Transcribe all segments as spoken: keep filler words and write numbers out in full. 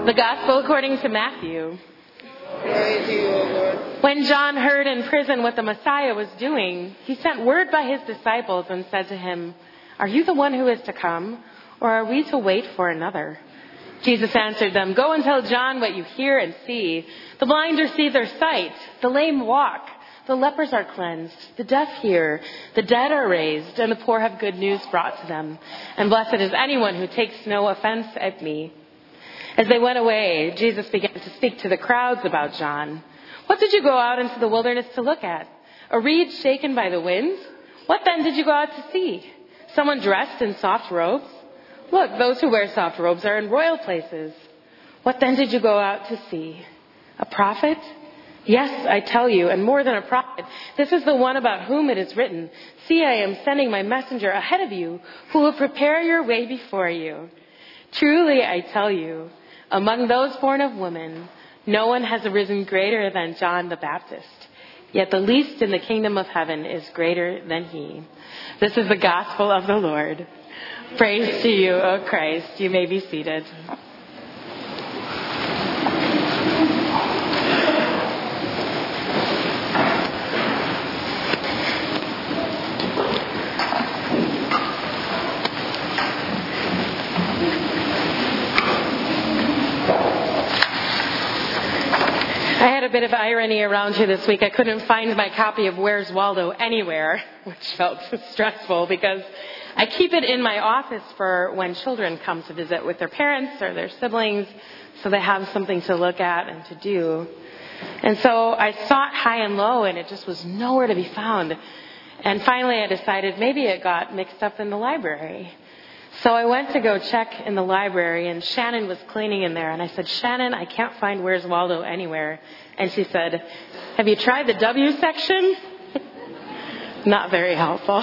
The Gospel according to Matthew. Glory to you, O Lord. When John heard in prison what the Messiah was doing, he sent word by his disciples and said to him, "Are you the one who is to come, or are we to wait for another?" Jesus answered them, "Go and tell John what you hear and see. The blind receive their sight, the lame walk, the lepers are cleansed, the deaf hear, the dead are raised, and the poor have good news brought to them. And blessed is anyone who takes no offense at me." As they went away, Jesus began to speak to the crowds about John. "What did you go out into the wilderness to look at? A reed shaken by the wind? What then did you go out to see? Someone dressed in soft robes? Look, those who wear soft robes are in royal places. What then did you go out to see? A prophet? Yes, I tell you, and more than a prophet. This is the one about whom it is written, 'See, I am sending my messenger ahead of you, who will prepare your way before you.' Truly, I tell you, among those born of women, no one has arisen greater than John the Baptist. Yet the least in the kingdom of heaven is greater than he." This is the gospel of the Lord. Praise to you, O Christ. You may be seated. I had a bit of irony around here this week. I couldn't find my copy of Where's Waldo anywhere, which felt stressful because I keep it in my office for when children come to visit with their parents or their siblings, so they have something to look at and to do. And so I sought high and low, and it just was nowhere to be found. And finally I decided maybe it got mixed up in the library. So I went to go check in the library, and Shannon was cleaning in there. And I said, "Shannon, I can't find Where's Waldo anywhere." And she said, "Have you tried the W section?" Not very helpful.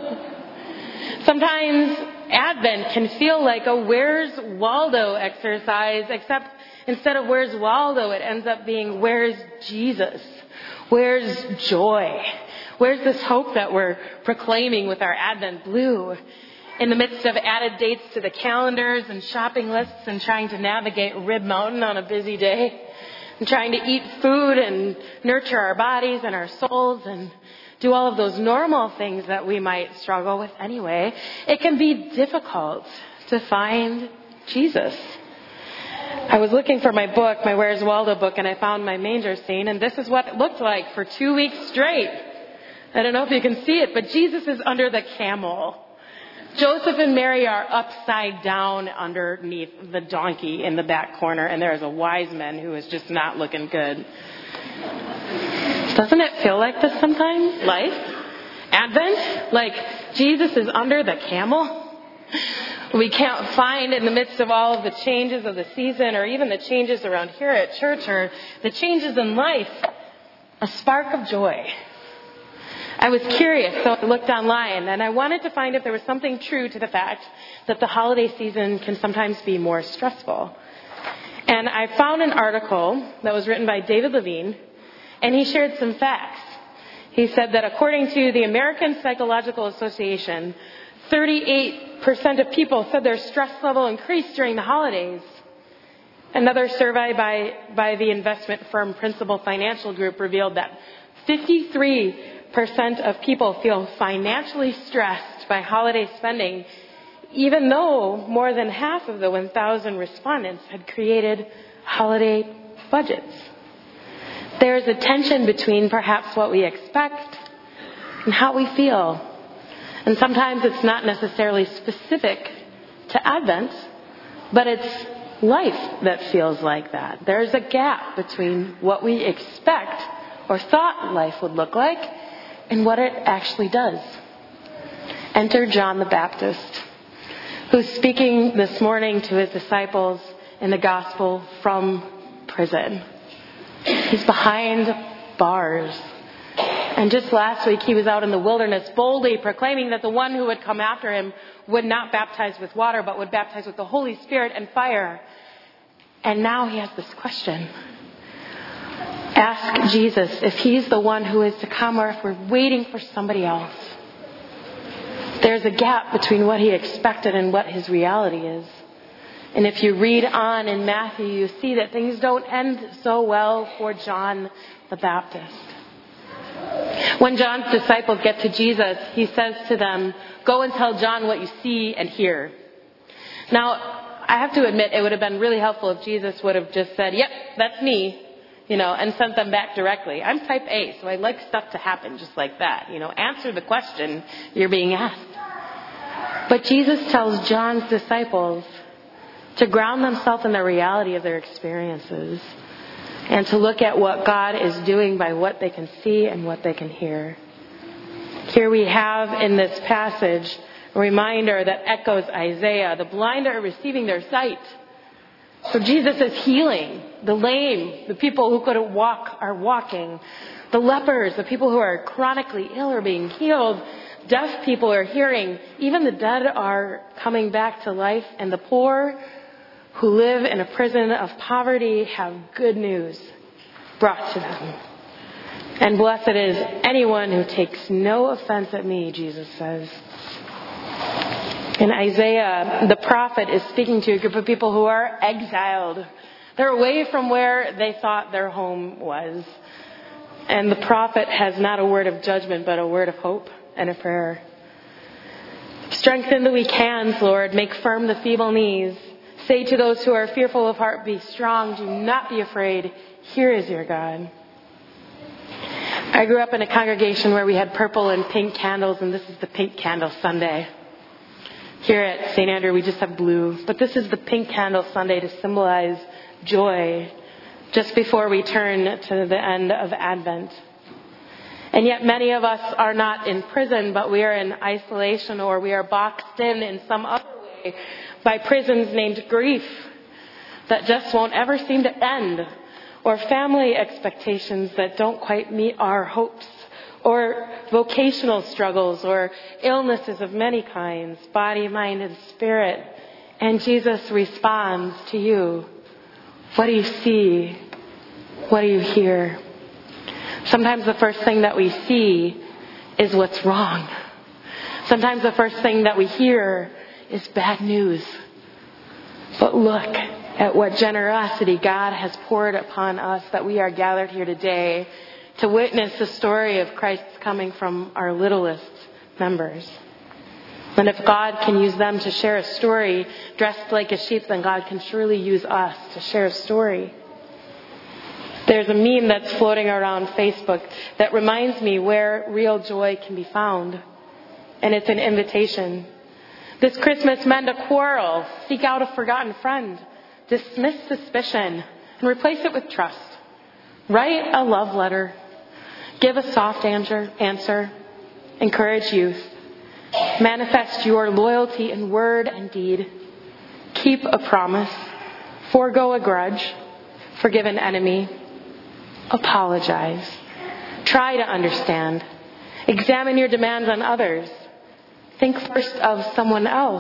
Sometimes Advent can feel like a Where's Waldo exercise, except instead of Where's Waldo, it ends up being Where's Jesus? Where's joy? Where's this hope that we're proclaiming with our Advent blue? In the midst of added dates to the calendars and shopping lists and trying to navigate Rib Mountain on a busy day, and trying to eat food and nurture our bodies and our souls and do all of those normal things that we might struggle with anyway, it can be difficult to find Jesus. I was looking for my book, my Where's Waldo book, and I found my manger scene, and this is what it looked like for two weeks straight. I don't know if you can see it, but Jesus is under the camel. Joseph and Mary are upside down underneath the donkey in the back corner, and there is a wise man who is just not looking good. Doesn't it feel like this sometimes? Life? Advent? Like Jesus is under the camel? We can't find in the midst of all of the changes of the season, or even the changes around here at church, or the changes in life, a spark of joy. I was curious, so I looked online, and I wanted to find if there was something true to the fact that the holiday season can sometimes be more stressful. And I found an article that was written by David Levine, and he shared some facts. He said that according to the American Psychological Association, thirty-eight percent of people said their stress level increased during the holidays. Another survey by, by the investment firm Principal Financial Group revealed that fifty-three percent of people feel financially stressed by holiday spending, even though more than half of the one thousand respondents had created holiday budgets. There's a tension between perhaps what we expect and how we feel. And sometimes it's not necessarily specific to Advent, but it's life that feels like that. There's a gap between what we expect or thought life would look like and what it actually does. Enter John the Baptist, who's speaking this morning to his disciples in the gospel from prison. He's behind bars. And just last week, he was out in the wilderness boldly proclaiming that the one who would come after him would not baptize with water, but would baptize with the Holy Spirit and fire. And now he has this question. Ask Jesus if he's the one who is to come or if we're waiting for somebody else. There's a gap between what he expected and what his reality is. And if you read on in Matthew, you see that things don't end so well for John the Baptist. When John's disciples get to Jesus, he says to them, "Go and tell John what you see and hear." Now, I have to admit, it would have been really helpful if Jesus would have just said, "Yep, that's me," you know, and sent them back directly. I'm type A, so I like stuff to happen just like that. You know, answer the question you're being asked. But Jesus tells John's disciples to ground themselves in the reality of their experiences and to look at what God is doing by what they can see and what they can hear. Here we have in this passage a reminder that echoes Isaiah. The blind are receiving their sight. So Jesus is healing the lame. The people who couldn't walk are walking. The lepers, the people who are chronically ill, are being healed. Deaf people are hearing. Even the dead are coming back to life. And the poor who live in a prison of poverty have good news brought to them. And blessed is anyone who takes no offense at me, Jesus says. In Isaiah, the prophet is speaking to a group of people who are exiled. They're away from where they thought their home was. And the prophet has not a word of judgment, but a word of hope and a prayer. Strengthen the weak hands, Lord. Make firm the feeble knees. Say to those who are fearful of heart, be strong. Do not be afraid. Here is your God. I grew up in a congregation where we had purple and pink candles, and this is the pink candle Sunday. Here at Saint Andrew, we just have blue. But this is the pink candle Sunday to symbolize joy just before we turn to the end of Advent. And yet many of us are not in prison, but we are in isolation, or we are boxed in in some other way by prisons named grief that just won't ever seem to end, or family expectations that don't quite meet our hopes, or vocational struggles, or illnesses of many kinds, body, mind, and spirit. And Jesus responds to you. What do you see? What do you hear? Sometimes the first thing that we see is what's wrong. Sometimes the first thing that we hear is bad news. But look at what generosity God has poured upon us, that we are gathered here today to witness the story of Christ's coming from our littlest members. And if God can use them to share a story dressed like a sheep, then God can surely use us to share a story. There's a meme that's floating around Facebook that reminds me where real joy can be found. And it's an invitation. This Christmas, mend a quarrel, seek out a forgotten friend, dismiss suspicion, and replace it with trust. Write a love letter. Give a soft answer, answer. Encourage youth. Manifest your loyalty in word and deed. Keep a promise. Forgo a grudge. Forgive an enemy. Apologize. Try to understand. Examine your demands on others. Think first of someone else.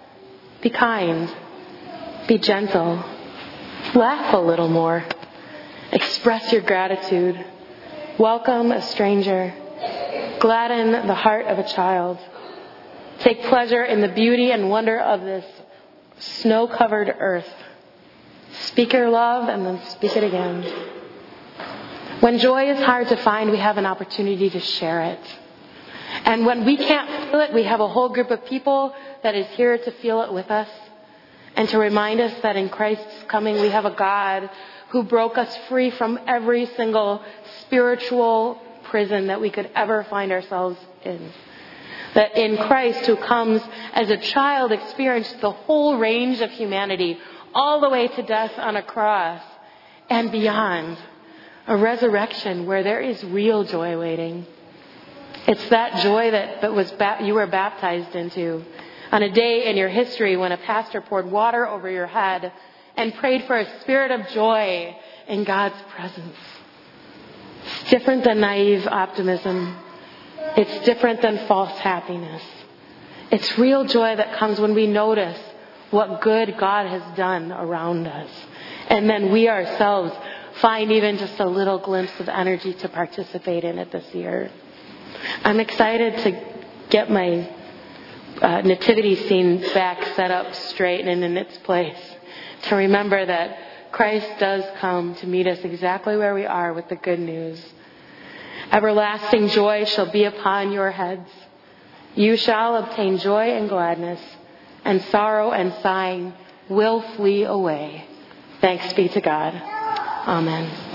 Be kind. Be gentle. Laugh a little more. Express your gratitude. Welcome a stranger. Gladden the heart of a child. Take pleasure in the beauty and wonder of this snow-covered earth. Speak your love and then speak it again. When joy is hard to find, we have an opportunity to share it. And when we can't feel it, we have a whole group of people that is here to feel it with us and to remind us that in Christ's coming, we have a God who broke us free from every single spiritual prison that we could ever find ourselves in. That in Christ, who comes as a child, experienced the whole range of humanity, all the way to death on a cross and beyond. A resurrection where there is real joy waiting. It's that joy that, that was ba- you were baptized into on a day in your history when a pastor poured water over your head and prayed for a spirit of joy in God's presence. It's different than naive optimism. It's different than false happiness. It's real joy that comes when we notice what good God has done around us. And then we ourselves find even just a little glimpse of energy to participate in it this year. I'm excited to get my uh, nativity scene back set up straight and in its place. to remember that Christ does come to meet us exactly where we are with the good news. Everlasting joy shall be upon your heads. You shall obtain joy and gladness, and sorrow and sighing will flee away. Thanks be to God. Amen.